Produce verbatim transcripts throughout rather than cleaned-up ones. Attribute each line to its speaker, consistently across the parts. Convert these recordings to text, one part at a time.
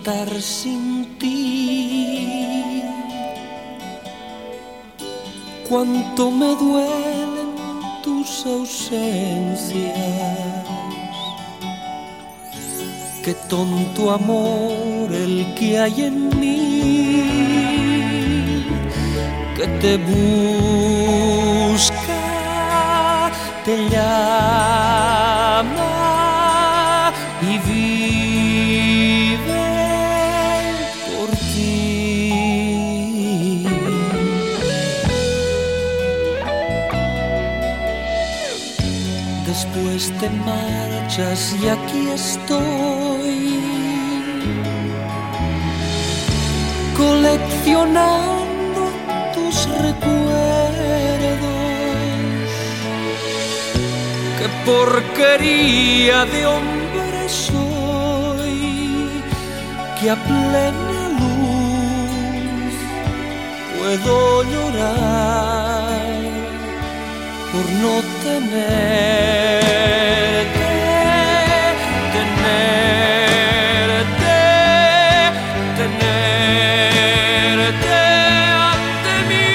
Speaker 1: estar sin ti. Cuánto me duelen tus ausencias. Qué tonto amor el que hay en mí, que te busca, te llama y vive por ti. Después te marchas y aquí estoy, coleccionando tus recuerdos. Qué porquería de hombre soy, que a plena luz puedo llorar por no tenerte, tenerte, tenerte ante mí.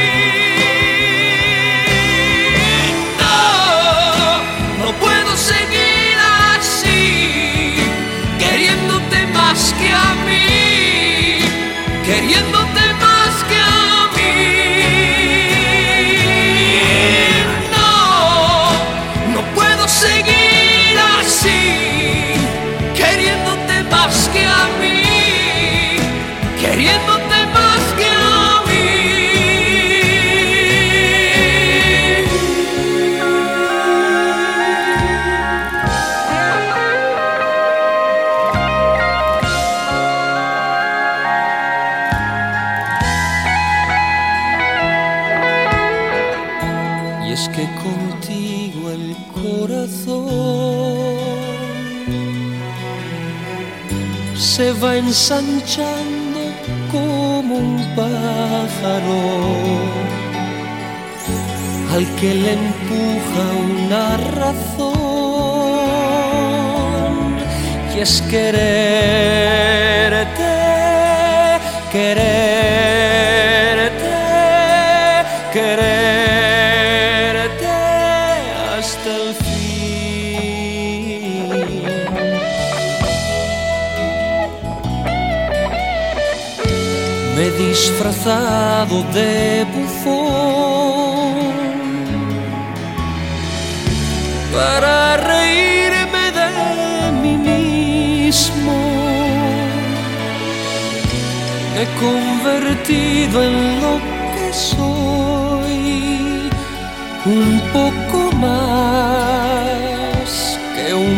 Speaker 1: No, no puedo seguir así, queriéndote más que a mí, queriéndote más que a mí. Seguir así, queriéndote más que a mí, queriéndote más que a mí. Y es que contigo el corazón se va ensanchando como un pájaro al que le empuja una razón, y es quererte, quererte, quererte hasta el fin. Me he disfrazado de bufón para reírme de mí mismo. Me he convertido en lo que soy, un poco más que un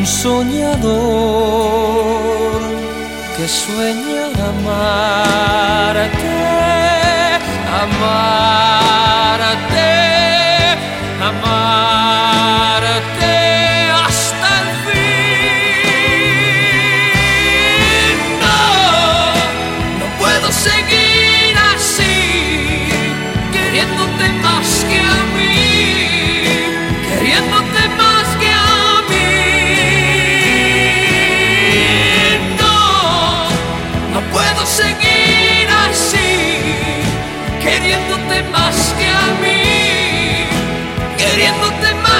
Speaker 1: soñador que sueña amarte, amarte, amarte hasta el fin. No, no puedo seguir así, queriéndote más que a mí, queriéndote más que a mí. No, no puedo seguir así, queriéndote más que a mí, queriéndote más.